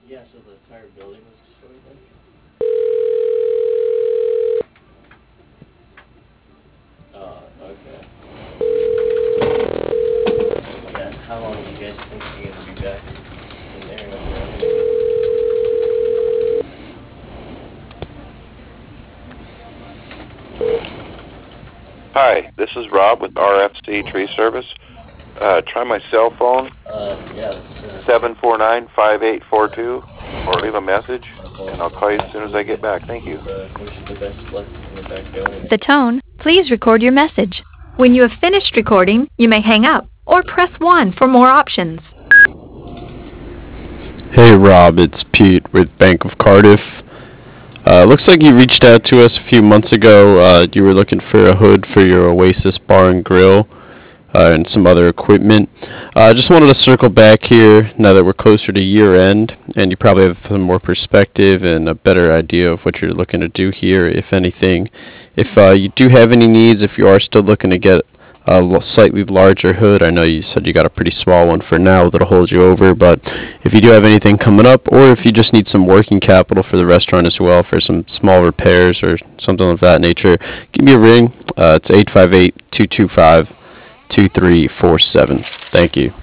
Yeah, so the entire building was destroyed then? Okay. Yeah, how long do you guys think you're gonna be back in there and up and running again? Hi, this is Rob with RFC Tree Service. Try my cell phone, Yeah, that's, 749-5842, or leave a message, and I'll call you as soon as I get back. Thank you. wish you the best of luck getting it back going The again. tone, please record your message. When you have finished recording, you may hang up or press 1 for more options. Hey Rob, it's Pete with Bank of Cardiff. Looks like you reached out to us a few months ago. You were looking for a hood for your Oasis Bar and Grill and some other equipment. I just wanted to circle back here now that we're closer to year end, and you probably have some more perspective and a better idea of what you're looking to do here, if anything. If you do have any needs, if you are still looking to get a slightly larger hood. I know you said you got a pretty small one for now that'll hold you over, but if you do have anything coming up, or if you just need some working capital for the restaurant as well for some small repairs or something of that nature, give me a ring. It's 858-225-2347. Thank you.